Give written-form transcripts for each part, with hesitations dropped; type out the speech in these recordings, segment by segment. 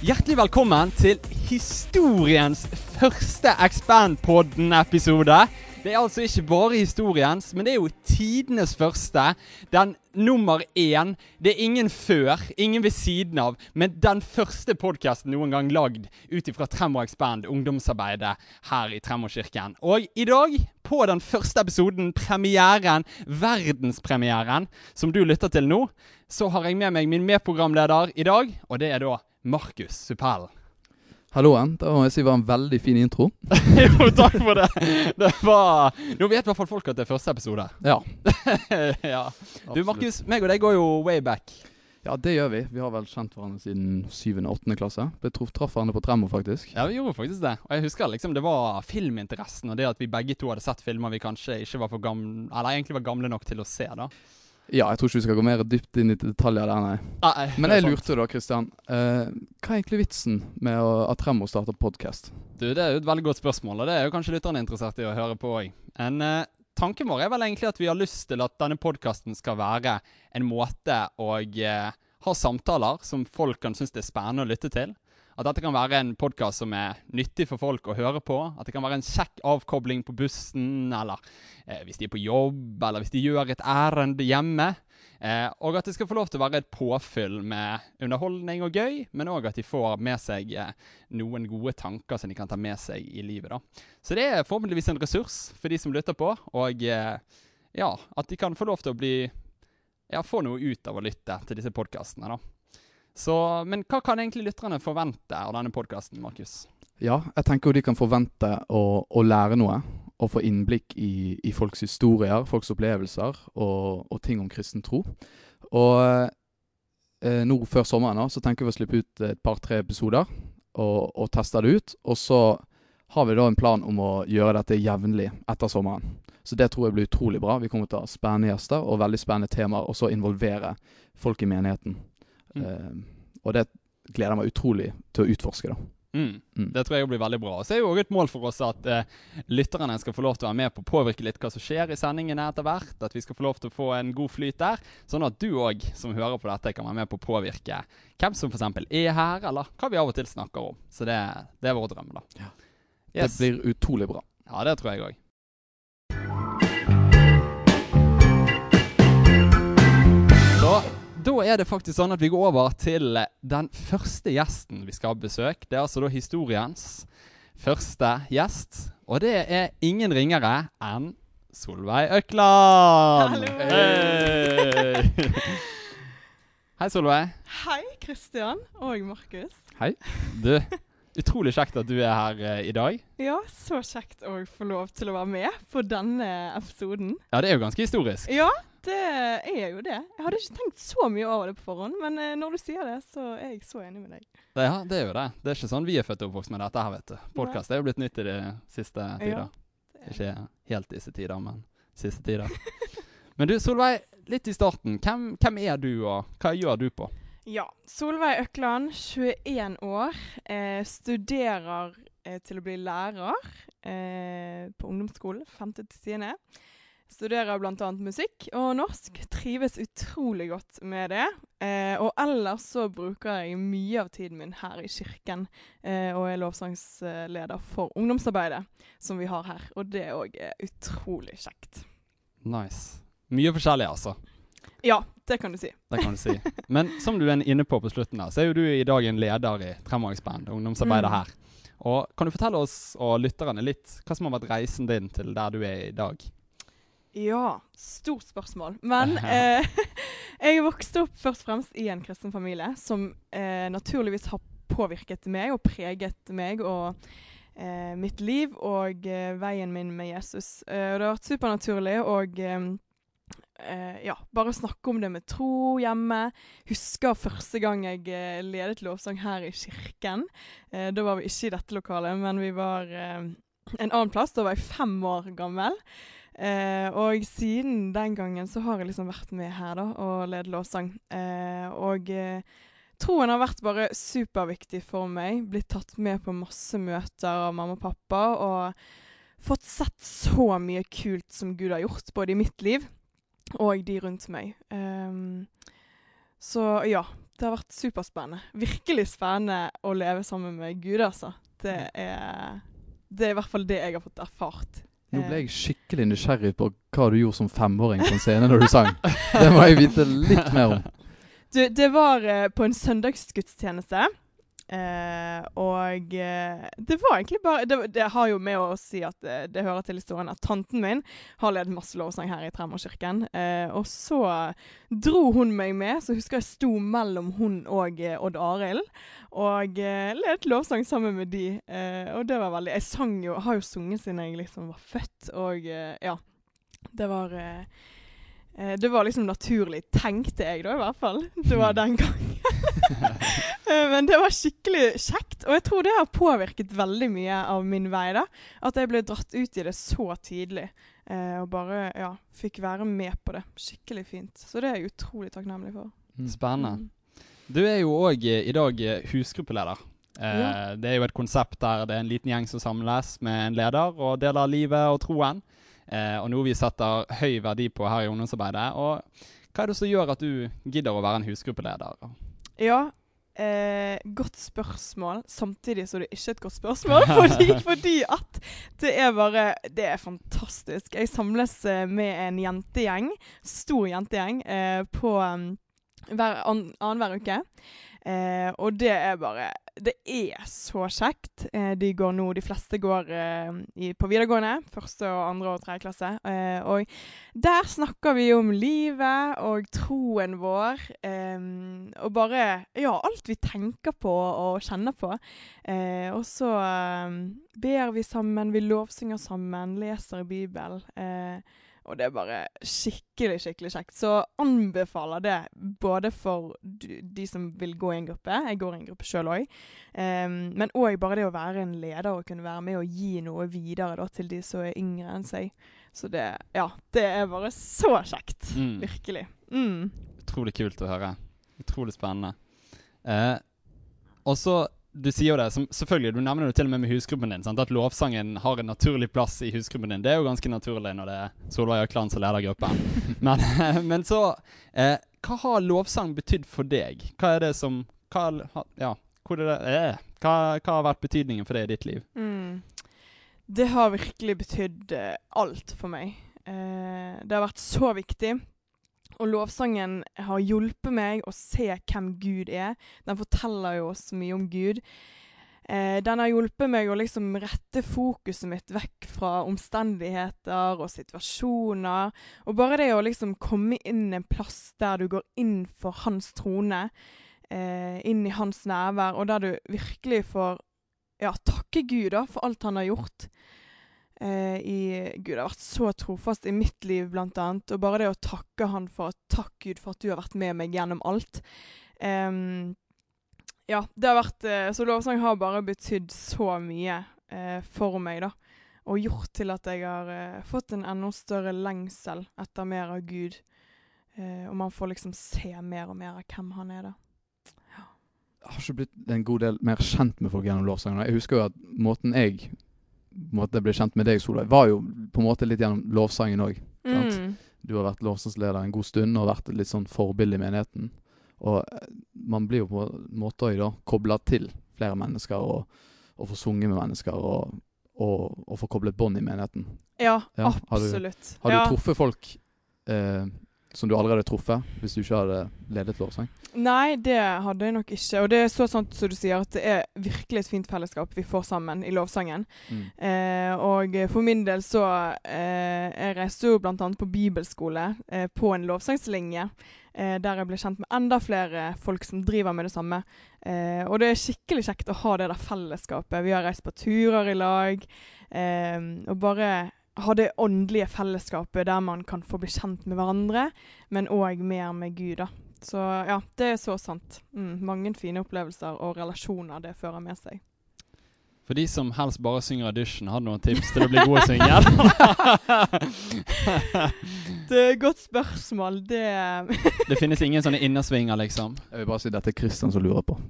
Hjertelig velkommen til historiens første Expand-podden-episode. Det altså ikke bare historiens, men det jo tidenes første. Den nummer 1. Det ingen før, ingen ved siden av, men den første podcasten noen gang lagd ut ifra Tremor Expand, ungdomsarbeidet her i Tremorkirken. Og i dag, på den første episoden, premieren, verdenspremieren, som du lytter til nå, så har jeg med meg min medprogramleder i dag, og det da Markus Suppell. Halloen, det må jeg si var en veldig fin intro. Jo, takk for det. Det var... Nå vet i hvert fall folk at det første episode. Ja. Ja. Du, Markus, meg og deg går jo way back. Ja, det gjør vi. Vi har vel kjent hverandre siden 7. og 8. klasse. Traff hverandre på Tremor, faktisk. Ja, vi gjorde faktisk det. Og jeg husker liksom det var filminteressen, og det at vi begge to hadde sett filmer vi kanskje ikke var for gamle, eller egentlig var gamle nok til å se da. Ja, jeg tror ikke vi skal gå mer dypt inn i detaljer der, nei. Men jeg lurte da, Kristian, hva egentlig vitsen med at Tremor starter podcast? Du, det jo et veldig godt spørsmål, og det jo kanskje lytterne interessert i å høre på også. Tanken vår vel egentlig at vi har lyst til at denne podcasten skal være en måte å ha samtaler som folk kan synes det spennende å lytte til. At dette kan være en podcast som nyttig for folk å høre på. At det kan være en kjekk avkobling på bussen, eller hvis de på jobb, eller hvis de gjør et ærend hjemme. Og at det skal få lov til å være et påfyll med underholdning og gøy, men også at de får med seg noen gode tanker som de kan ta med seg i livet da. Så det forhåpentligvis en ressurs for de som lytter på, og ja, at de kan få lov til å få noe ut av å lytte til disse podcastene da. Så, men hva kan egentlig lytterne forvente av denne podcasten, Markus? Ja, jeg tenker jo de kan forvente å lære noe, og få innblikk i folks historier, folks opplevelser, og ting om kristen tro. Og nå før sommeren så tenker vi å slippe ut et par-tre episoder, og teste det ut. Og så har vi da en plan om å gjøre dette jevnlig etter sommeren. Så det tror jeg blir utrolig bra. Vi kommer til å ha spennende gjester, og veldig spennende temaer, og så involvere folk i menigheten. Og det gleder jeg meg utrolig til å utforske da. Det tror jeg blir veldig bra. Så jo også et mål for oss at lytterne skal få lov til å være med på å påvirke litt hva som skjer i sendingene etter hvert, at vi skal få lov til å få en god flyt der, sånn at du også som hører på dette kan være med på å påvirke hvem som for eksempel her, eller hva vi av og til snakker om. Så det vår drøm da. Ja. Yes. Det blir utrolig bra. Ja, det tror jeg også. Da det faktisk sånn at vi går over til den første gjesten vi skal ha besøk. Det altså da historiens første gjest, og det ingen ringere enn Solveig Økland. Hallo! Hei! Hei Solveig. Hei Kristian og Markus. Hei. Du, utrolig kjekt at du her i dag. Ja, så kjekt å få lov til å være med på denne episoden. Ja, det jo ganske historisk. Ja, det jo det. Jeg hadde ikke tenkt så mye over det på forhånd, men når du sier det, så jeg så enig med deg. Ja, det jo det. Det ikke sånn vi født og oppvokst med dette her, vet du. Podcast jo blitt nytt i de siste tider. Ja, ikke helt disse tider, men siste tider. Men du, Solveig, litt i starten. Hvem du, og hva gjør du på? Ja, Solveig Økland, 21 år, studerer til å bli lærer på ungdomsskolen, 5. til 10. Studerer blant annet musikk og norsk, trives utrolig godt med det, og ellers så bruker jeg mye av tiden min her i kirken, og lovsangsleder for ungdomsarbeidet som vi har her, og det også utrolig kjekt. Nice. Mye forskjellig altså. Ja, det kan du si. Det kan du si. Men som du inne på slutten her, så jo du i dag en leder i Tremor Expand, ungdomsarbeidet her. Og kan du fortelle oss og lytterne litt hva som har vært reisen din til der du i dag? Ja, stort spørsmål. Men jeg vokste opp først og fremst i en kristen familie som naturligvis har påvirket meg og preget meg og mitt liv og veien min med Jesus. Og det har vært supernaturlig og bare snakke om det med tro hjemme. Husker første gang jeg ledet lovsang her i kirken. Da var vi ikke i dette lokalet, men vi var en annen plass. Da var jeg 5 år gammel. Og siden den gangen så har jeg liksom vært med her da, og ledet lovsang. Og troen har vært bare superviktig for meg. Blitt tatt med på masse møter av mamma og pappa, og fått sett så mye kult som Gud har gjort, både i mitt liv og de rundt meg. Så ja, det har vært superspennende. Virkelig spennende å leve sammen med Gud, altså. Det er i hvert fall det jeg har fått erfart. Nå ble jeg skikkelig nysgjerrig på hva du gjorde som 5-åring på en scene når du sang. Det må jeg vite litt mer om. Det var på en søndagsgudstjeneste. Og det var egentlig bare det har jo med å si at det hører til historien at tanten min har ledet masse lovsang her i Tremorkirken, og så dro hun meg med, så husker jeg sto mellom hun og Odd Arild og ledet lovsang sammen med de, og det var veldig, jeg har jo sunget siden jeg liksom var født, og ja, det var liksom naturlig, tenkte jeg da i hvert fall. Det var den gangen. Men det var skikkelig kjekt, og jeg tror det har påvirket veldig mye av min vei da. At jeg ble dratt ut i det så tidlig, og bare fikk være med på det. Skikkelig fint. Så det er jeg utrolig takknemlig for. Spennende. Du er jo også i dag husgruppeleder. Det er jo et konsept der det er en liten gjeng som samles med en leder og deler livet og troen. Og noe vi setter høy verdi på her i ungdomsarbeidet. Og hva er det som gjør at du gidder å være en husgruppeleder? Ja, godt spørsmål. Samtidig så er det ikke et godt spørsmål, fordi at det er fantastisk. Jeg samles med en jentegjeng, stor jentegjeng, på annenhver uke. Og det er så kjekt. De fleste går på videregående, første og andre og tredje klasse. Og der snakker vi om livet og troen vår, og bare, alt vi tenker på og kjenner på. Og så ber vi sammen, vi lovsynger sammen, leser i Bibelen, og det er bare skikkelig kjekt. Så anbefaler det både for de som vil gå i en gruppe. Jeg går i en gruppe selv også. Men også bare det å være en leder og kunne være med og gi noe videre da, til de som er yngre enn seg. Så det er bare så kjekt. Virkelig. Utrolig kult å høre. Utrolig spennende. Og så du sier jo det, selvfølgelig, du nevner det til og med husgruppen din, sant? At lovsangen har en naturlig plass i husgruppen din. Det er jo ganske naturlig når det er Solveig Økland som leder gruppen. Men så, hva har lovsang betydd for deg? Hva er det som, hva har vært betydningen for deg i ditt liv? Det har virkelig betydd alt for meg. Det har vært så viktig. Og lovsangen har hjulpet meg å se hvem Gud er. Den forteller jo oss mye om Gud. Den har hjulpet meg å liksom rette fokuset mitt vekk fra omstendigheter og situasjoner. Og bare det å liksom komme inn en plass der du går inn for hans trone, inn i hans nærvær, og der du virkelig får takke Gud da, for alt han har gjort. Gud har vært så trofast i mitt liv blant annet, og bare det å takke han takk Gud for at du har vært med meg gjennom alt. Det har vært, så lovsang har bare betydd så mye for meg da, og gjort til at jeg har fått en enda større lengsel etter mer av Gud, og man får liksom se mer og mer av hvem han er da. Jeg har ikke blitt en god del mer kjent med folk gjennom lovsangen. Jeg husker jo at måten jeg ble kjent med deg, Solveig, var jo på en måte litt gjennom lovsangen også. Du har vært lovsangsleder en god stund og vært litt sånn forbilde i menigheten. Og man blir jo på en måte også da koblet til flere mennesker og få sunge med mennesker og få koblet bånd i menigheten. Ja, absolutt. Har du truffet folk som du allerede truffet, hvis du ikke hadde ledet lovsang? Nei, det hadde jeg nok ikke. Og det er så sant som du sier, at det er virkelig et fint fellesskap vi får sammen i lovsangen. Og for min del så jeg reiste jo blant annet på bibelskole på en lovsangslinje, der jeg ble kjent med enda flere folk som driver med det samme. Og det er skikkelig kjekt å ha det der fellesskapet. Vi har reist på turer i lag, og bare ha det åndelige fellesskapet der man kan få bli kjent med hverandre, men også mer med Gud da. Så ja, det er så sant. Mange fine opplevelser og relasjoner det fører med seg. For de som helst bare synger audition, har du noen tips til å bli god å synge? Det er et godt spørsmål. Det finnes ingen sånne innersvinger, liksom. Jeg vil bare si dette er Kristian som lurer på.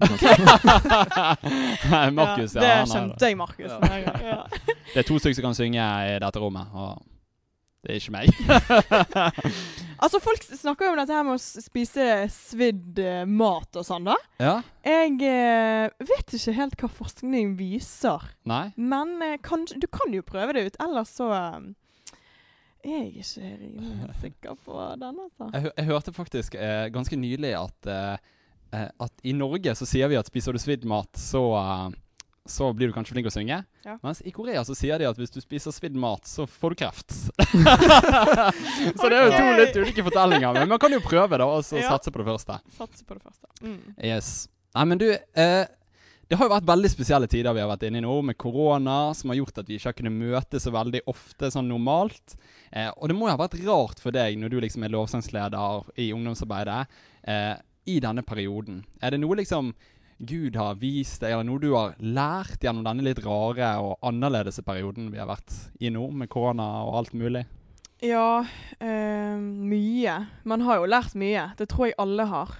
Markus, det skjønte jeg, Markus. Ja. Det er 2 stykker som kan synge i dette rommet, og det er ikke meg. Altså, folk snakker jo om dette her med å spise svidd mat og sånn da. Ja? Jeg vet ikke helt hva forskning viser. Nei? Men du kan jo prøve det ut, ellers så er jeg ikke rimelig sikker på den, altså. Jeg hørte faktisk ganske nylig at i Norge så sier vi at spiser du svidd mat, så blir du kanskje flink å synge. Ja. Mens i Korea så sier de at hvis du spiser svidd mat, så får du kreft. Så det er jo to litt ulike fortellinger, men man kan jo prøve da, og så satse på det første. Satse på det første. Yes. Nei, men du, det har jo vært veldig spesielle tider vi har vært inne i nå, med korona, som har gjort at vi ikke har kunnet møte så veldig ofte, sånn normalt. Og det må jo ha vært rart for deg, når du liksom er lovsangsleder i ungdomsarbeidet, i denne perioden. Er det noe liksom Gud har vist deg, eller noe du har lært gjennom denne litt rare og annerledes perioden vi har vært i nå, med korona og alt mulig? Ja, mye. Man har jo lært mye. Det tror jeg alle har.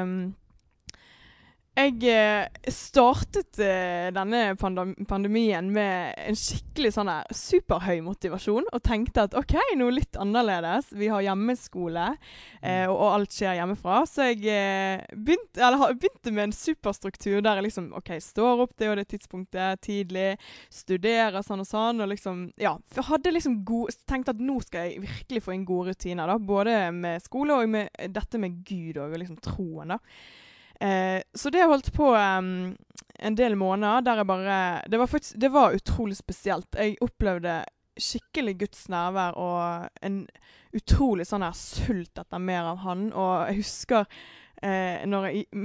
Jeg startet denne pandemien med en skikkelig sånn her superhøy motivasjon, og tenkte at ok, noe litt annerledes. Vi har hjemmeskole, og alt skjer hjemmefra. Så jeg begynte med en superstruktur der jeg liksom, ok, står opp det og det tidspunktet tidlig, studerer sånn og sånn, og liksom, ja, hadde liksom tenkte at nå skal jeg virkelig få inn gode rutiner da, både med skole og med dette med Gud og liksom troen da. Så det holdt på en del måneder der jeg bare, det var utrolig spesielt. Jeg opplevde skikkelig Guds nærvær og en utrolig sånn her sult etter mer av han. Og jeg husker når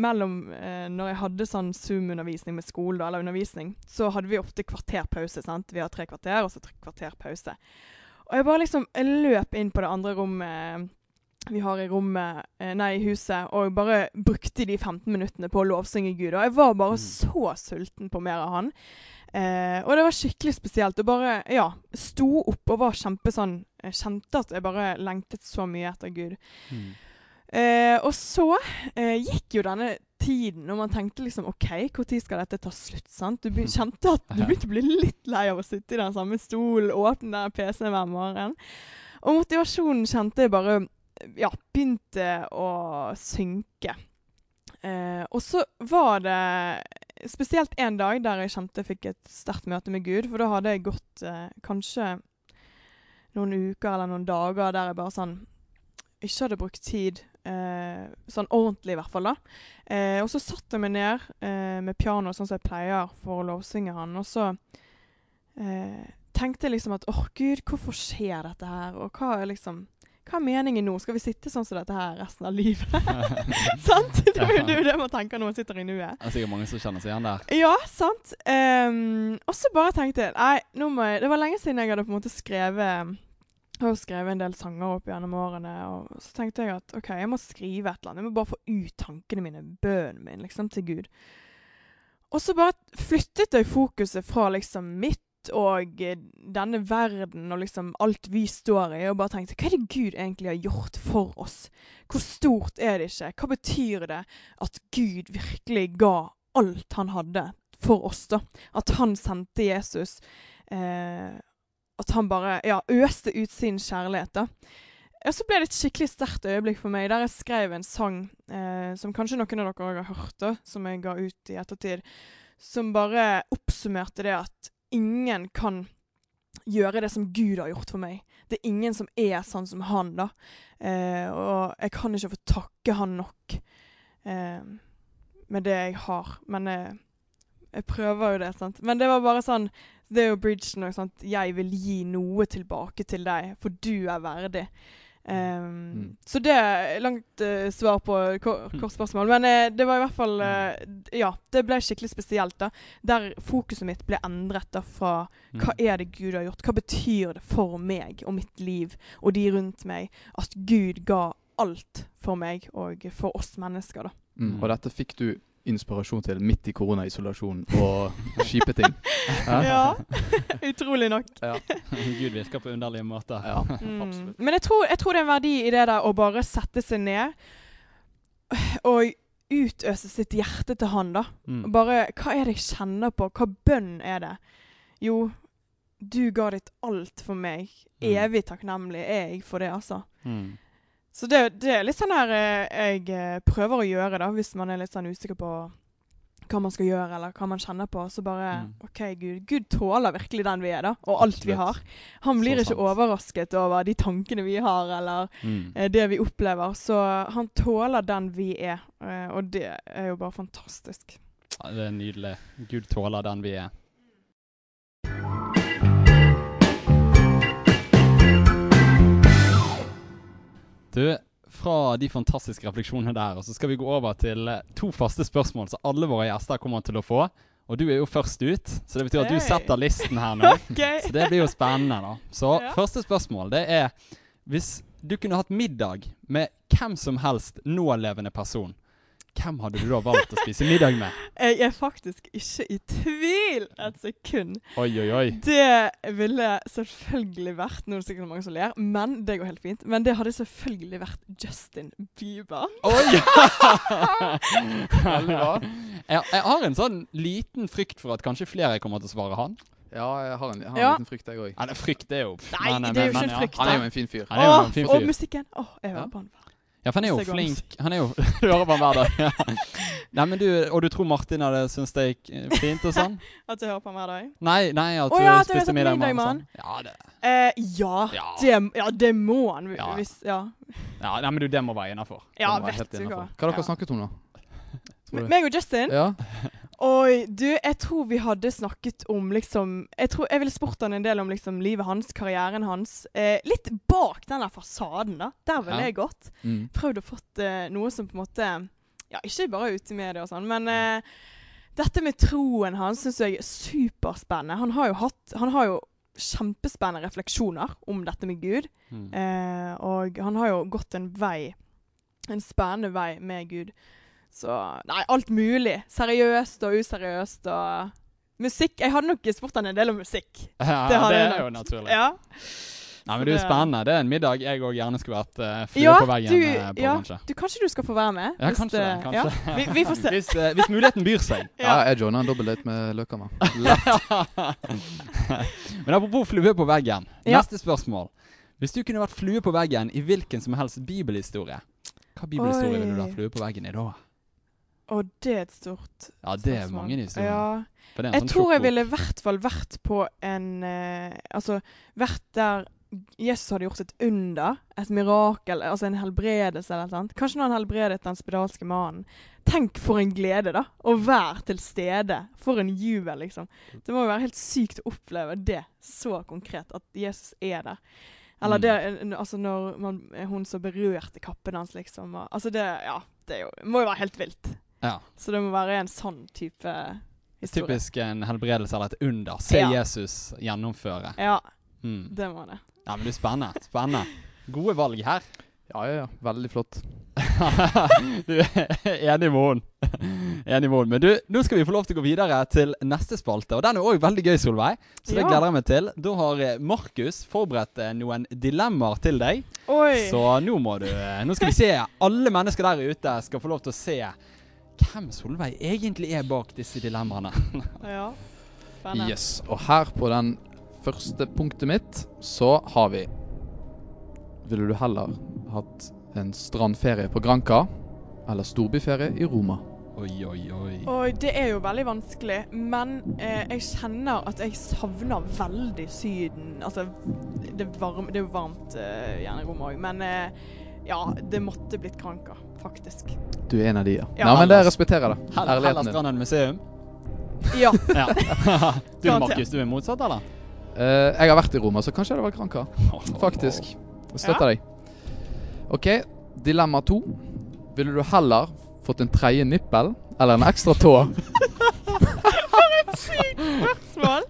jeg hadde sånn Zoom-undervisning med skole eller undervisning, så hadde vi ofte kvarterpause, sant? Vi har 3 kvarter og så 3 kvarter pause. Og jeg bare liksom løp inn på det andre rommet vi har i huset, og bare brukte de 15 minuttene på å lovsynge Gud. Og jeg var bare så sulten på mer av han. Og det var skikkelig spesielt. Og bare, ja, sto opp og var jeg kjente at jeg bare lengtet så mye etter Gud. Og så gikk jo denne tiden, og man tenkte liksom, ok, hvor tid skal dette ta slutt, sant? Du kjente at du begynte å bli litt lei av å sitte i den samme stolen, åpne den PC-en hver morgen. Og motivasjonen kjente jeg bare begynte å synke. Og så var det spesielt en dag der jeg kjente jeg fikk et sterkt møte med Gud, for da hadde jeg gått kanskje noen uker eller noen dager der jeg bare sånn ikke hadde brukt tid sånn ordentlig i hvert fall da. Og så satt jeg meg ned med piano sånn som jeg pleier for å lovsynge han, og så tenkte jeg liksom at Gud, hvorfor skjer dette her? Og hva er meningen nå? Skal vi sitte sånn som dette her resten av livet? Sant? Det er jo det man tenker når man sitter i nuet. Det er sikkert mange som kjenner seg igjen der. Ja, sant. Og så bare tenkte jeg, det var lenge siden jeg hadde på en måte skrevet en del sanger opp gjennom årene, og så tenkte jeg at ok, jeg må skrive et eller annet. Jeg må bare få ut tankene mine, bønnen min, liksom, til Gud. Og så bare flyttet jeg fokuset fra liksom mitt og denne verden og liksom alt vi står i, og bare tenkte, hva er det Gud egentlig har gjort for oss? Hvor stort er det ikke? Hva betyr det at Gud virkelig ga alt han hadde for oss da? At han sendte Jesus, at han bare øste ut sin kjærlighet da. Og så ble det et skikkelig sterkt øyeblikk for meg, der jeg skrev en sang som kanskje noen av dere har hørt da, som jeg ga ut i ettertid, som bare oppsummerte det at ingen kan gjøre det som Gud har gjort for meg. Det er ingen som er sånn som han da. Og jeg kan ikke få takke han nok med det jeg har. Men jeg prøver jo det, sant? Men det var bare sånn, det er jo bridgen, sant? Jeg vil gi noe tilbake til deg, for du er verdig. Så det er langt svar på kort spørsmål, men det var i hvert fall det ble skikkelig spesielt da, der fokuset mitt ble endret da fra hva er det Gud har gjort, hva betyr det for meg og mitt liv og de rundt meg, at Gud ga alt for meg og for oss mennesker da. Og dette fikk du inspirasjon til midt i koronaisolasjon og kjipe ting. Ja, utrolig nok. Ja. Gud virker på underlige måter. Ja, absolutt. Men jeg tror det er en verdi i det der å bare sette seg ned og utøse sitt hjerte til han da. Bare, hva er det jeg kjenner på? Hva bønn er det? Jo, du ga ditt alt for meg. Evig takknemlig er jeg for det, altså. Så det litt sånn her jeg prøver å gjøre da, hvis man litt sånn usikker på hva man skal gjøre, eller hva man kjenner på. Så bare, ok, Gud tåler virkelig den vi da, og alt vi har. Han blir ikke overrasket over de tankene vi har, eller det vi opplever. Så han tåler den vi og det jo bare fantastisk. Ja, det nydelig. Gud tåler den vi Du, fra de fantastiske refleksjonene der, og så skal vi gå over til 2 faste spørsmål som alle våre gjester kommer til å få. Og du jo først ut, så det betyr at du setter listen her nå. Okay. Så det blir jo spennende da. Så første spørsmål, det hvis du kunne hatt middag med hvem som helst nålevende person, hvem hadde du da valgt å spise middag med? Jeg faktisk ikke i tvil et sekund. Oi, oi, oi. Det ville selvfølgelig vært, nå det sikkert mange som ler, men det går helt fint, men det hadde selvfølgelig vært Justin Bieber. Oi! Veldig bra. Jeg har en sånn liten frykt for at kanskje flere kommer til å svare han. Ja, jeg har en liten frykt, jeg også. Nei, frykt det jo... Nei, det jo ikke en frykt. Han jo en fin fyr. Og musikken. Jeg hører på han. Ja, for han jo flink. Han jo... Du hører på han hver dag. Nei, men og du tror Martin hadde syntes det gikk fint og sånn? At jeg hører på han hver dag? Nei, at du spiste middag med han sånn. Ja, det må han. Nei, men det må være innenfor. Ja, vet du hva. Hva har dere snakket om da? Meg og Justin? Ja. Oi, jeg tror vi hadde snakket om liksom, jeg ville spurt han en del om liksom livet hans, karrieren hans. Litt bak denne fasaden da, der ville jeg gått. Prøvd å fått noe som på en måte, ikke bare ute i media og sånn, men dette med troen hans synes jeg superspennende. Han har jo kjempespennende refleksjoner om dette med Gud, og han har jo gått en spennende vei med Gud. Så, nei, alt mulig. Seriøst og useriøst og musikk. Jeg hadde nok spurt han en del om musikk. Ja, det jo naturlig. Ja. Nei, men det spennende. Det en middag jeg også gjerne skulle vært flue på veggen på, kanskje. Kanskje du skal få være med? Ja, kanskje. Ja. Vi får se. Hvis muligheten byr seg. Ja, jeg joiner en dobbeltdate med Løkkammer. Men apropos flue på veggen. Neste spørsmål. Hvis du kunne vært flue på veggen i hvilken som helst bibelhistorie, hva bibelhistorie ville du vært flue på veggen i da? Og det et stort spørsmål. Ja, det mange historier. Ja. Jeg tror jeg ville i hvert fall vært på vært der Jesus hadde gjort et under, et mirakel, altså en helbredelse eller noe sånt. Kanskje når han helbredet den spedalske mannen. Tenk for en glede da, å være til stede. For en jubel, liksom. Det må jo være helt sykt å oppleve det så konkret, at Jesus der. Eller det, altså når hun så berørte kappen hans, liksom. Og, altså det må jo være helt vilt. Ja. Så det må være en sånn type historie. Typisk en helbredelse eller et under. Se Jesus gjennomføre. Ja, det må det. Ja, men det spennende. Gode valg her. Ja. Veldig flott. Du enig med hon. Men du, nå skal vi få lov til å gå videre til neste spalte. Og den også veldig gøy, Solveig. Så det gleder jeg meg til. Da har Markus forberedt noen dilemmaer til deg. Oi. Så nå skal vi se. Alle mennesker der ute skal få lov til å se hvem Solveig egentlig bak disse dilemmaene. Ja, spennende. Yes, og her på den første punktet mitt, så har vi: ville du heller hatt en strandferie på Granca, eller storbyferie i Roma? Oi. Det jo veldig vanskelig, men jeg kjenner at jeg savner veldig Syden. Altså, det jo varmt gjerne i Roma også, men det måtte blitt Granca, faktisk. Du en av de, ja. Nei, men det respekterer det. Heller strand enn museum? Ja. Du, Markus, du motsatt, eller? Jeg har vært i Roma, så kanskje det var Granca. Faktisk. Jeg støtter deg. Ok, dilemma 2. Ville du heller fått en tredje nippel, eller en ekstra tå? For et sykt spørsmål!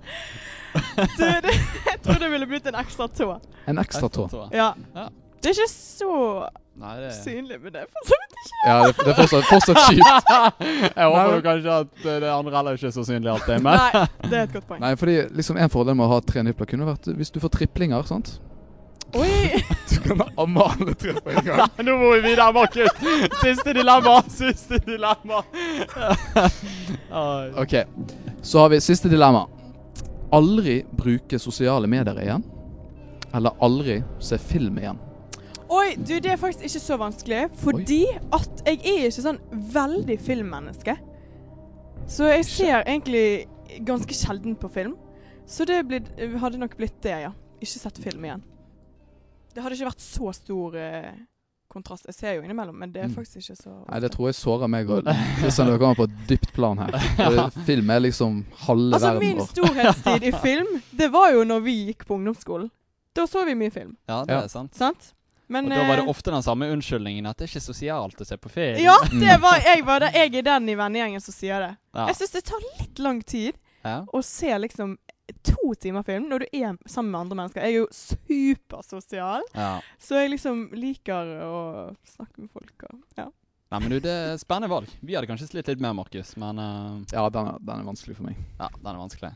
Jeg tror det ville blitt en ekstra tå. En ekstra tå? Ja. Det ikke så synlig, men det for så vidt ikke. Ja, det fortsatt kjipt. Jeg håper jo kanskje at det andre heller ikke så synlig alt det, men... Nei, det et godt poeng. Nei, fordi liksom en fordel med å ha 3 nippler kunne vært hvis du får triplinger, sant? Oi! Du kan amme alle 3 på en gang. Nei, nå må vi videre, Markus. Siste dilemma. Ok, så har vi siste dilemma. Aldri bruke sosiale medier igjen, eller aldri se film igjen? Oi, du, det er faktisk ikke så vanskelig, fordi at jeg er ikke sånn veldig filmmenneske. Så jeg ser egentlig ganske sjelden på film. Så det hadde nok blitt det, ja. Ikke sett film igjen. Det hadde ikke vært så stor kontrast. Jeg ser jo innimellom, men det er faktisk ikke så... Nei, det tror jeg sårer meg og Kristian, dere kommer på et dypt plan her. Film er liksom halve verden. Min storhetstid i film, det var jo når vi gikk på ungdomsskolen. Da så vi mye film. Ja, det er sant. Sant? Men, og da var det ofte den samme unnskyldningen at det ikke er sosialt å se på film. Ja, jeg er den i vennegjengen som sier det. Ja. Jeg synes det tar litt lang tid å se liksom 2 timer film når du er sammen med andre mennesker. Jeg er jo supersosial, så jeg liksom liker å snakke med folk. Ja. Nei, men du, det er spennende valg. Vi hadde kanskje slitt litt mer, Markus, men... Ja, den er vanskelig for meg. Ja, den er vanskelig.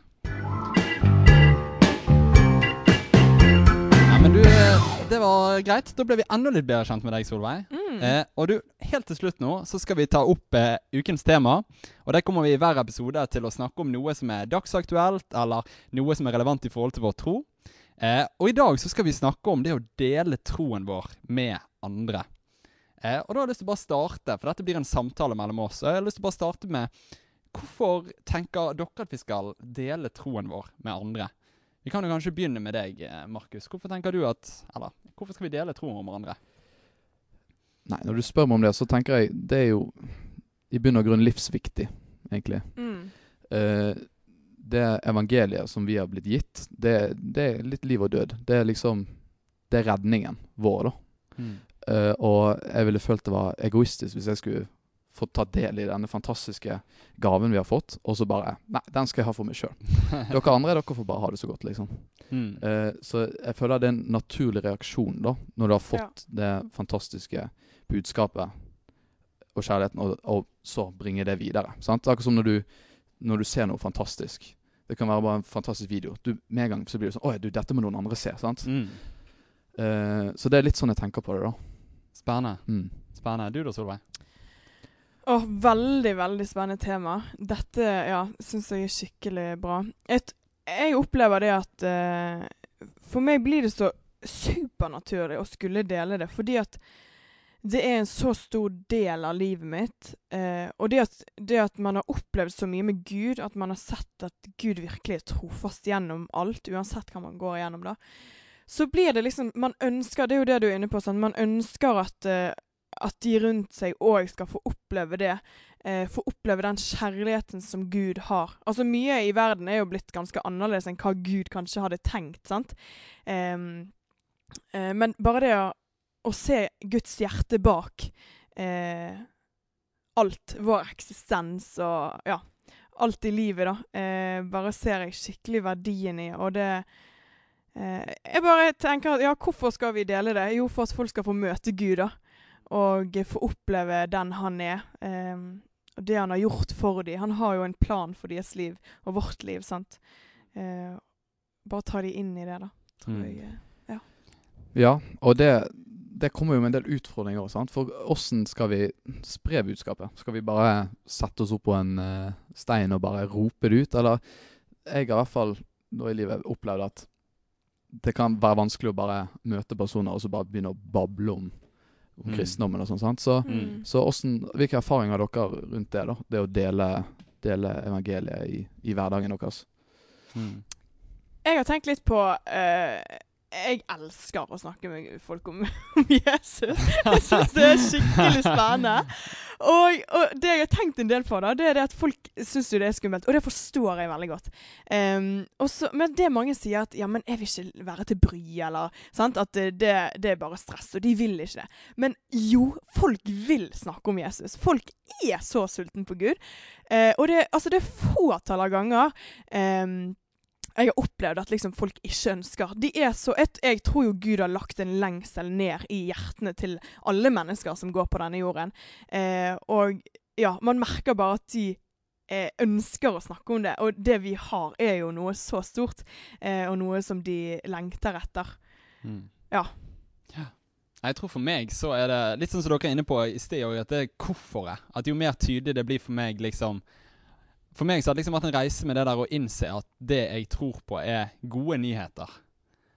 Men du, det var greit. Da ble vi enda litt bedre kjent med deg, Solveig. Og du, helt til slutt nå, så skal vi ta opp ukens tema. Og det kommer vi i hver episode til å snakke om noe som er dagsaktuelt, eller noe som er relevant i forhold til vår tro. Og i dag så skal vi snakke om det å dele troen vår med andre. Og da har jeg lyst til å bare starte, for dette blir en samtale mellom oss. Og jeg har lyst til å bare starte med, hvorfor tenker dere at vi skal dele troen vår med andre? Vi kan jo kanskje begynne med deg, Markus. Hvorfor tenker du hvorfor skal vi dele troen med andre? Nei, når du spør meg om det, så tenker jeg, det er jo i bunn og grunn livsviktig, egentlig. Det evangeliet som vi har blitt gitt, det er litt liv og død. Det er liksom, det er redningen vår, da. Og jeg ville følt det var egoistisk hvis jeg skulle få ta del i denne fantastiske gaven vi har fått, og så bare, nei, den skal jeg ha for meg selv. Dere andre, dere får bare ha det så godt, liksom. Så jeg føler det er en naturlig reaksjon, da, når du har fått det fantastiske budskapet og kjærligheten, og så bringe det videre. Sant? Akkurat som når du ser noe fantastisk. Det kan være bare en fantastisk video. Med en gang så blir det sånn, dette må noen andre se, sant? Så det er litt sånn jeg tenker på det, da. Spennende. Spennende. Du da, Solveig? Veldig, veldig spennende tema. Dette, synes jeg er skikkelig bra. Jeg opplever det at for meg blir det så supernaturlig å skulle dele det, fordi at det er en så stor del av livet mitt. Og det at man har opplevd så mye med Gud, at man har sett at Gud virkelig er trofast gjennom alt, uansett hva man går igjennom da, så blir det liksom, man ønsker, det er jo det du er inne på, sånn, man ønsker at de rundt seg også skal få oppleve det, få oppleve den kjærligheten som Gud har. Altså mye i verden er jo blitt ganske annerledes enn hva Gud kanskje hadde tenkt, sant? Men bare det å se Guds hjerte bak alt, vår eksistens og alt i livet da, bare ser jeg skikkelig verdien i, og det jeg bare tenker at, hvorfor skal vi dele det? Jo, for at folk skal få møte Gud da, og få oppleve den han er, og det han har gjort for dem. Han har jo en plan for deres liv, og vårt liv, sant? Bare ta de inn i det da, tror jeg. Ja, og det kommer jo med en del utfordringer også, sant? For hvordan skal vi spre budskapet? Skal vi bare sette oss opp på en stein og bare rope det ut? Eller jeg har i hvert fall nå i livet opplevd at det kan være vanskelig å bare møte personer og så bare begynne å bable om kristendommen og sånn, sant? Så hvilke erfaringer har dere rundt det da? Det å dele evangeliet i hverdagen deres? Jeg har tenkt litt på jeg elsker å snakke med folk om Jesus. Jeg synes det er skikkelig spennende. Og det jeg har tenkt en del på da, det er det at folk synes jo det er skummelt, og det forstår jeg veldig godt. Men det mange sier at, men jeg vil ikke være til bry, eller sant? At det er bare stress, og de vil ikke det. Men jo, folk vil snakke om Jesus. Folk er så sulten på Gud. Og det er fåtall av ganger jeg har opplevd at liksom folk ikke ønsker. Jeg tror jo Gud har lagt en lengsel ned i hjertene til alle mennesker som går på denne jorden. Og man merker bare at de ønsker å snakke om det. Og det vi har er jo noe så stort, og noe som de lengter etter. Ja. Jeg tror for meg så er det litt sånn som dere er inne på i sted, at det er hvorfor. At jo mer tydelig det blir for meg liksom, for meg så har det liksom vært en reise med det der å innse at det jeg tror på er gode nyheter.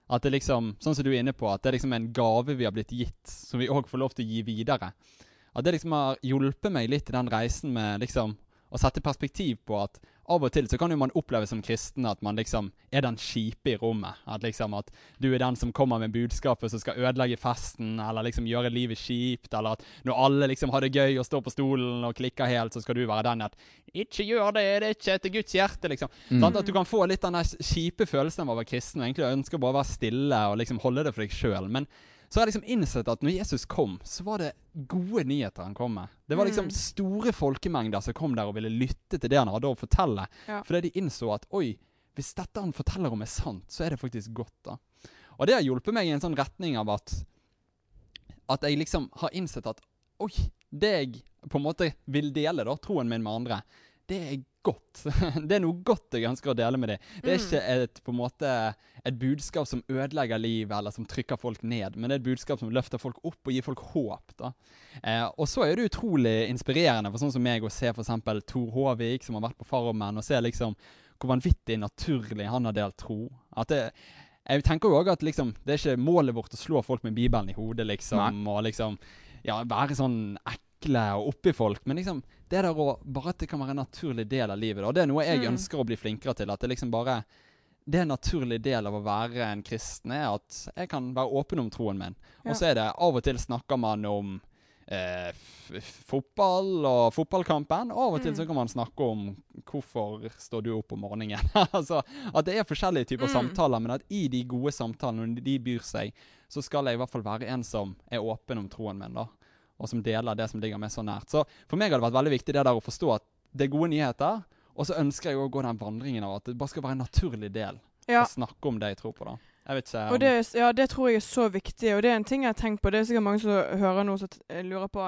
At det liksom, sånn som du er inne på, at det er liksom en gave vi har blitt gitt, som vi også får lov til å gi videre. At det liksom har hjulpet meg litt i den reisen med liksom å sette perspektiv på at av og til så kan jo man oppleve som kristen at man liksom er den kjipe i rommet. At liksom at du er den som kommer med budskapet som skal ødelegge festen, eller liksom gjøre livet kjipt, eller at når alle liksom har det gøy og står på stolen og klikker helt, så skal du være den at ikke gjør det, det er ikke etter Guds hjerte, liksom. Sånn at du kan få litt den der kjipe følelsen av å være kristen, og egentlig ønsker bare å være stille og liksom holde det for deg selv. Men så har jeg liksom innsett at når Jesus kom, så var det gode nyheter han kom med. Det var liksom store folkemengder som kom der og ville lytte til det han hadde å fortelle. Ja. Fordi de innså at, oi, hvis dette han forteller om er sant, så er det faktisk godt da. Og det har hjulpet meg i en sånn retning av at jeg liksom har innsett at, oi, det jeg på en måte vil dele da, troen min med andre, det er godt. Det er noe godt jeg ønsker å dele med det. Det er ikke på en måte et budskap som ødelegger livet, eller som trykker folk ned, men det er et budskap som løfter folk opp og gir folk håp da. Og så er det utrolig inspirerende for sånn som meg å se for eksempel Tor Håvik, som har vært på Farmen, og se liksom hvor vanvittig naturlig han har delt tro. Jeg tenker jo også at liksom, det er ikke målet vårt å slå folk med Bibelen i hodet, liksom, og liksom, ja, være sånn ekle og oppi folk, men liksom, det der å bare at det kan være en naturlig del av livet, og det er noe jeg ønsker å bli flinkere til, at det liksom bare, det er en naturlig del av å være en kristen, er at jeg kan være åpen om troen min. Og så er det, av og til snakker man om fotball og fotballkampen, og av og til så kan man snakke om hvorfor står du opp om morgenen. Altså, at det er forskjellige typer samtaler, men at i de gode samtalene, når de byr seg, så skal jeg i hvert fall være en som er åpen om troen min da, og som deler det som ligger meg så nært. Så for meg har det vært veldig viktig det der å forstå at det er gode nyheter, og så ønsker jeg å gå den vandringen av at det bare skal være en naturlig del å snakke om det jeg tror på da. Jeg vet ikke. Og det tror jeg er så viktig, og det er en ting jeg har tenkt på. Det er sikkert mange som hører noe som lurer på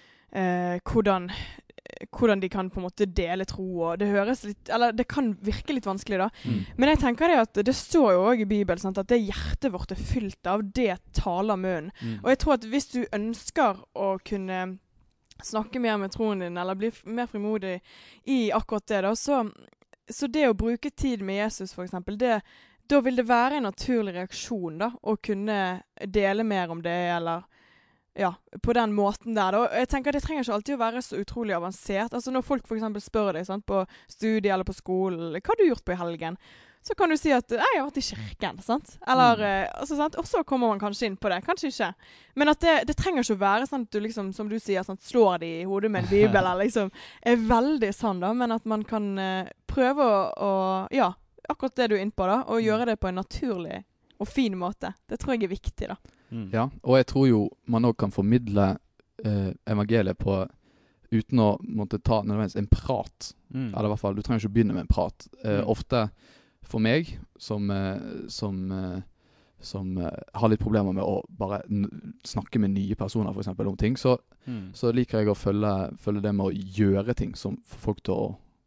hvordan de kan på en måte dele tro, og det høres litt, eller det kan virke litt vanskelig da. Men jeg tenker det at det står jo også i Bibelen, sant, at det hjertet vårt er fylt av, det taler munnen. Og jeg tror at hvis du ønsker å kunne snakke mer med troen din, eller bli mer frimodig i akkurat det da, så det å bruke tid med Jesus for eksempel, da vil det være en naturlig reaksjon da, å kunne dele mer om det, eller ja, på den måten der da. Jeg tenker at det trenger ikke alltid å være så utrolig avansert. Altså når folk for eksempel spør deg, sant, på studiet eller på skolen, hva har du gjort på i helgen? Så kan du si at jeg har vært i kirken, sant? Eller, altså, sant? Og så kommer man kanskje inn på det, kanskje ikke. Men at det trenger ikke å være sånn at du liksom, som du sier, sånn, slår de i hodet med en bibel, eller liksom, er veldig sånn da, men at man kan prøve å, ja, akkurat det du er inne på da, og gjøre det på en naturlig og fin måte. Det tror jeg er viktig da. Ja, og jeg tror jo man også kan formidle evangeliet på uten å måtte ta nødvendigvis en prat. Eller i hvert fall, du trenger ikke begynne med en prat. Ofte for meg, som har litt problemer med å bare snakke med nye personer for eksempel om ting, så liker jeg å følge det med å gjøre ting som får folk til å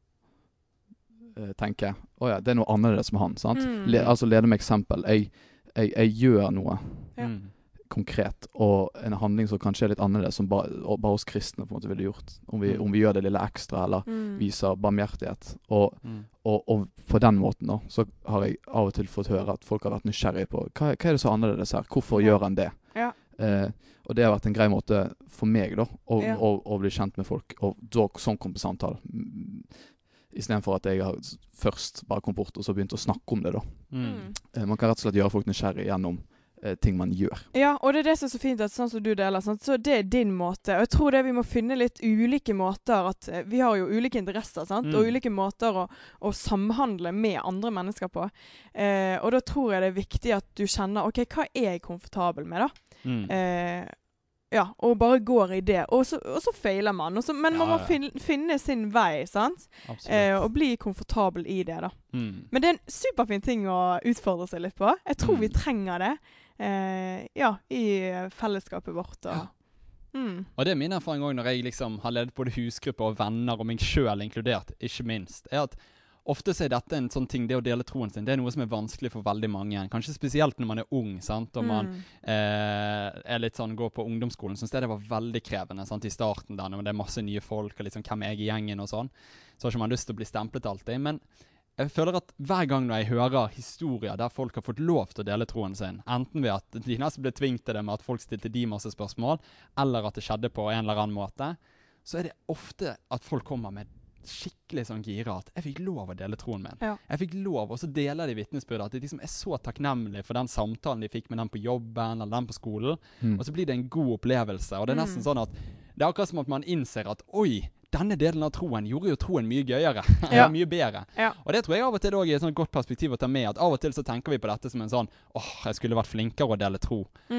tenke, åja, det er noe annerledes med han, sant? Altså lede med eksempel. Jeg gjør noe konkret, og en handling som kanskje er litt annerledes, som bare hos kristne på en måte ville gjort, om vi gjør det lille ekstra, eller viser barmhjertighet. Og på den måten da, så har jeg av og til fått høre at folk har vært nysgjerrige på, hva er det så annerledes her? Hvorfor gjør han det? Ja. Og det har vært en grei måte for meg da, å bli kjent med folk, og da sånn kom på samtale. I stedet for at jeg har først bare kom bort og så begynt å snakke om det da. Man kan rett og slett gjøre folk nysgjerrig gjennom ting man gjør. Ja, og det er det som er så fint at sånn som du deler, sant? Så det er din måte. Og jeg tror det vi må finne litt ulike måter, at vi har jo ulike interesser, sant? Og ulike måter å samhandle med andre mennesker på. Og da tror jeg det er viktig at du kjenner, ok, hva er jeg komfortabel med da? Ja, og bare går i det. Og så feiler man. Men man må finne sin vei, sant? Og bli komfortabel i det da. Men det er en superfin ting å utfordre seg litt på. Jeg tror vi trenger det. Ja, i fellesskapet vårt. Og det er min erfaring også når jeg liksom har ledet både husgrupper og venner, og meg selv inkludert, ikke minst, er at ofte så er dette en sånn ting, det å dele troen sin, det er noe som er vanskelig for veldig mange. Kanskje spesielt når man er ung, sant? Og man er litt sånn, går på ungdomsskolen. Synes det var veldig krevende, sant? I starten der, når det er masse nye folk, og liksom hvem er jeg i gjengen og sånn. Så har ikke man lyst til å bli stemplet alltid. Men jeg føler at hver gang når jeg hører historier der folk har fått lov til å dele troen sin, enten ved at de nesten ble tvingt til det med at folk stilte de masse spørsmål, eller at det skjedde på en eller annen måte, så er det ofte at folk kommer med skikkelig sånn gira at jeg fikk lov å dele troen min. Ja. Jeg fikk lov, og så deler de vitnesbyrdet at de liksom er så takknemlige for den samtalen de fikk med den på jobben eller den på skolen, og så blir det en god opplevelse. Og det er nesten sånn at det er akkurat som at man innser at oi, denne delen av troen gjorde jo troen mye gøyere, mye bedre. Ja. Og det tror jeg av og til også er et sånn godt perspektiv å ta med, at av og til så tenker vi på dette som en sånn, jeg skulle vært flinkere å dele tro.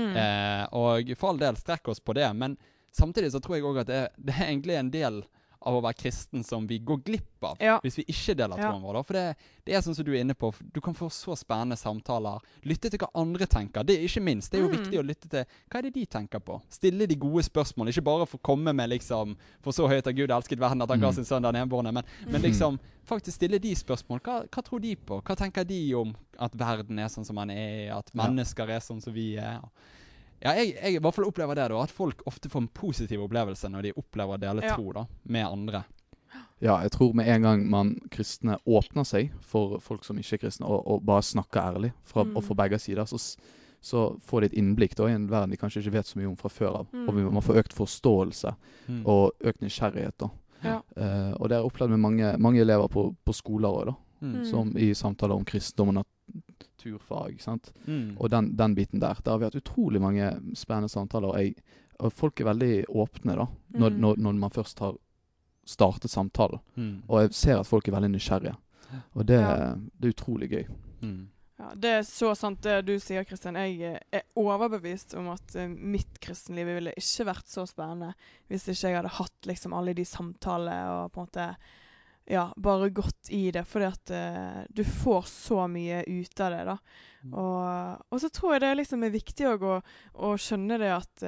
Og for all del strekk oss på det, men samtidig så tror jeg også at det er egentlig en del av å være kristen som vi går glipp av hvis vi ikke deler troen vår. For det er sånn som du er inne på, du kan få så spennende samtaler, lytte til hva andre tenker, det er ikke minst, det er jo viktig å lytte til hva er det de tenker på, stille de gode spørsmål, ikke bare for å komme med liksom, for så høyt av Gud elsket verden at han ga sin sønn den enbårne, men liksom faktisk stille de spørsmål, hva tror de på, hva tenker de om at verden er sånn som den er, at mennesker er sånn som vi er. Ja, jeg i hvert fall opplever det da, at folk ofte får en positiv opplevelse når de opplever å dele tro da, med andre. Ja, jeg tror med en gang man kristne åpner seg for folk som ikke er kristne, og bare snakker ærlig og for begge sider, så får de et innblikk da, i en verden de kanskje ikke vet så mye om fra før av. Og man får økt forståelse og økt nysgjerrighet da. Ja. Og det har jeg opplevd med mange elever på skoler også, da, som i samtaler om kristendom og naturfag, sant? Og den biten der har vi hatt utrolig mange spennende samtaler, og folk er veldig åpne da, når man først har startet samtalen. Og jeg ser at folk er veldig nysgjerrige. Og det er utrolig gøy. Ja, det er så sant det du sier, Kristian. Jeg er overbevist om at mitt kristenliv ville ikke vært så spennende hvis ikke jeg hadde hatt liksom alle de samtalene og på en måte bare gått i det, fordi at du får så mye ut av det da. Og så tror jeg det liksom er viktig å skjønne det at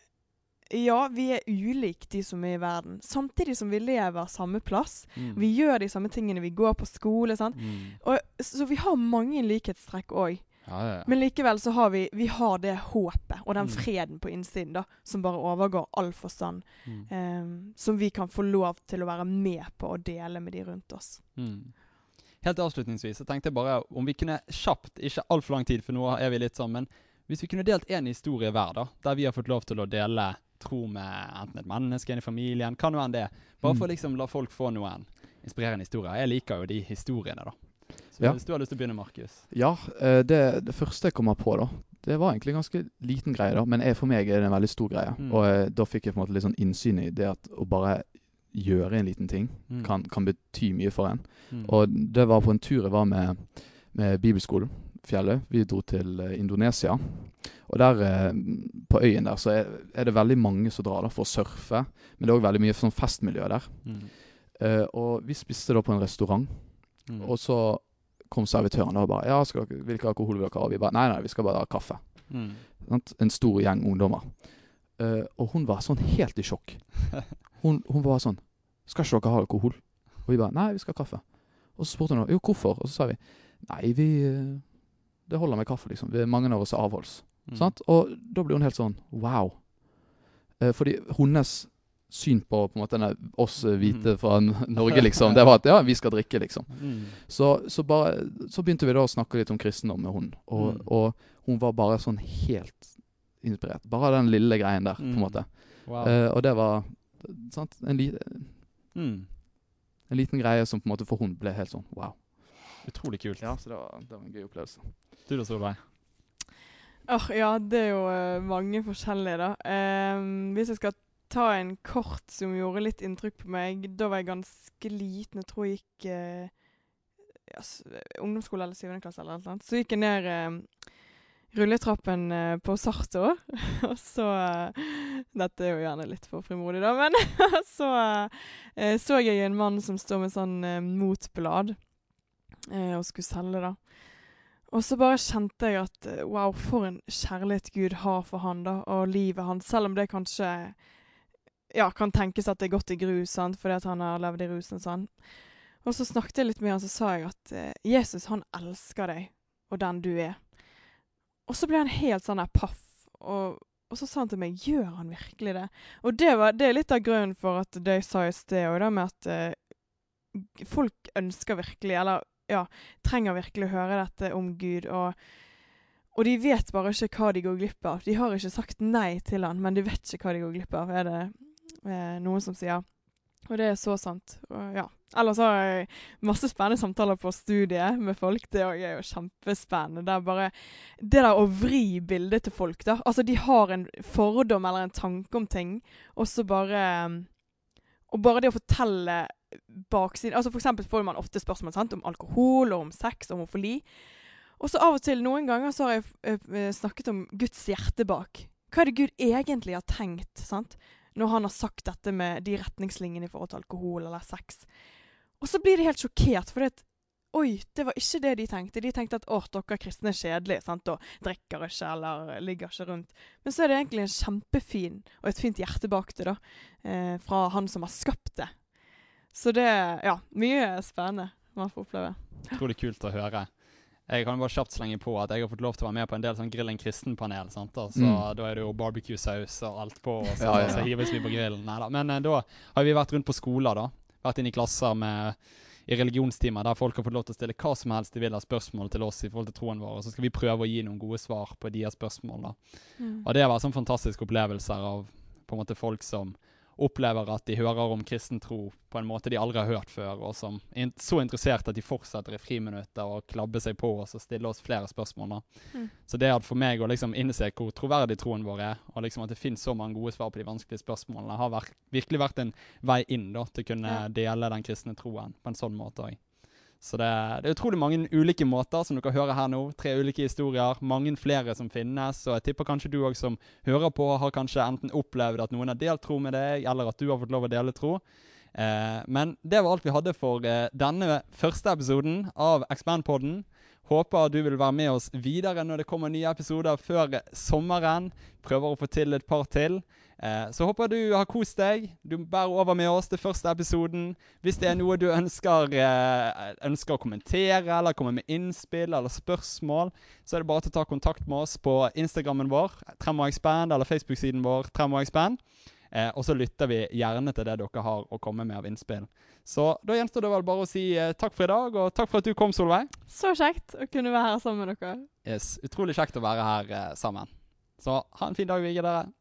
vi er ulike de som er i verden, samtidig som vi lever samme plass. Vi gjør de samme tingene, vi går på skole, sant? Så vi har mange likhetstrekk også. Men likevel så har vi har det håpet og den freden på innsiden da, som bare overgår all forstand, som vi kan få lov til å være med på og dele med de rundt oss. Helt avslutningsvis, så tenkte jeg bare om vi kunne kjapt, ikke alt for lang tid, for nå er vi litt sånn, men hvis vi kunne delt en historie hver da, der vi har fått lov til å dele tro med enten et menneske, en i familien, hva nå enn det, bare for liksom la folk få noen inspirerende historier. Jeg liker jo de historiene da. Så hvis du har lyst til å begynne, Markus? Ja, det første jeg kommer på da, det var egentlig en ganske liten greie da, men for meg er det en veldig stor greie. Og da fikk jeg på en måte litt sånn innsyn i det at å bare gjøre en liten ting kan bety mye for en. Og det var på en tur jeg var med Bibelskolen, fjellet. Vi dro til Indonesia. Og der på øyen der så er det veldig mange som drar da for å surfe, men det er også veldig mye sånn festmiljø der. Og vi spiste da på en restaurant, og så kom servitøren da og bare, hvilke alkohol vil dere ha? Og vi bare, nei, vi skal bare ha kaffe. En stor gjeng ungdommer. Og hun var sånn helt i sjokk. Hun var sånn, skal ikke dere ha alkohol? Og vi bare, nei, vi skal ha kaffe. Og så spurte hun, jo, hvorfor? Og så sa vi, nei, det holder med kaffe liksom. Mange av oss er avholds. Sant? Og da ble hun helt sånn, wow. Fordi hennes syn på en måte oss hvite fra Norge liksom, det var at vi skal drikke liksom. Så begynte vi da å snakke litt om kristendom med hun, og hun var bare sånn helt inspirert. Bare den lille greien der, på en måte. Wow. Og det var sant, en liten greie som på en måte for hun ble helt sånn, wow. Utrolig kult. Ja, så det var en gøy opplevelse. Du da, Solveig? Ja, det er jo mange forskjellige da. Hvis jeg skal ta en kort som gjorde litt inntrykk på meg, da var jeg ganske liten, jeg tror jeg gikk ungdomsskole eller 7. klasse eller noe. Så gikk jeg ned rulletrappen på Sarto, og så, dette er jo gjerne litt for frimodig da, men så jeg en mann som står med sånn motblad og skulle selge da. Og så bare kjente jeg at, wow, for en kjærlighet Gud har for han da, og livet hans, selv om det kanskje kan tenkes at det er gått i grus, sant, fordi at han har levd i rusen sånn. Og så snakket jeg litt med han, så sa jeg at Jesus, han elsker deg, og den du er. Og så ble han helt sånn der paff, og så sa han til meg, gjør han virkelig det? Og det er litt av grunnen for at det jeg sa i sted, og det med at folk ønsker virkelig, eller trenger virkelig å høre dette om Gud, og de vet bare ikke hva de går glipp av. De har ikke sagt nei til han, men de vet ikke hva de går glipp av, er det noen som sier. Og det er så sant. Og ja. Ellers har jeg masse spennende samtaler på studiet med folk. Det er jo kjempespennende. Det er bare det der å vri bildet til folk da. Altså de har en fordom eller en tanke om ting, og så bare det å fortelle baksiden. Altså for eksempel får man ofte spørsmål, sant, om alkohol, og om sex, og homofili. Og så av og til, noen ganger så har jeg snakket om Guds hjerte bak. Hva er det Gud egentlig har tenkt, sant? Når han har sagt dette med de retningslinjene i forhold til alkohol eller sex. Og så blir de helt sjokkert, for det var ikke det de tenkte. De tenkte at, dere kristne er kjedelige, sant? Og drikker ikke, eller ligger ikke rundt. Men så er det egentlig en kjempefin, og et fint hjerte bak det da, fra han som har skapt det. Så det, mye spennende man får oppleve. Jeg tror det er kult å høre. Jeg kan bare kjapt slenge på at jeg har fått lov til å være med på en del sånn Grill en kristen-panel, sant? Så da er det jo barbecue-saus og alt på, og så hives vi på grillen. Neida. Men da har vi vært rundt på skoler da, vært inne i klasser i religionstimer, der folk har fått lov til å stille hva som helst de vil ha spørsmål til oss i forhold til troen vår, og så skal vi prøve å gi noen gode svar på de spørsmål da. Og det har vært sånn fantastiske opplevelser av på en måte folk som opplever at de hører om kristen tro på en måte de aldri har hørt før, og som er så interessert at de fortsetter i friminutter og klabber seg på oss og stiller oss flere spørsmål da. Så det at for meg å liksom innse hvor troverdig troen vår er, og liksom at det finnes så mange gode svar på de vanskelige spørsmålene, har virkelig vært en vei inn da, til å kunne dele den kristne troen på en sånn måte også. Så det er utrolig mange ulike måter som dere hører her nå. 3 ulike historier, mange flere som finnes, og jeg tipper kanskje du også som hører på har kanskje enten opplevd at noen har delt tro med deg, eller at du har fått lov å dele tro. Men det var alt vi hadde for denne første episoden av Expand-podden. Håper du vil være med oss videre når det kommer nye episoder før sommeren. Prøver å få til et par til. Så håper du har kost deg. Du bærer over med oss til første episoden. Hvis det er noe du ønsker å kommentere, eller komme med innspill eller spørsmål, så er det bare til å ta kontakt med oss på Instagrammen vår, Trem&Expand, eller Facebook-siden vår, Trem&Expand. Og så lytter vi gjerne til det dere har å komme med av innspill. Så da gjenstår det vel bare å si takk for i dag, og takk for at du kom, Solveig. Så kjekt å kunne være her sammen med dere. Yes, utrolig kjekt å være her sammen. Så ha en fin dag videre.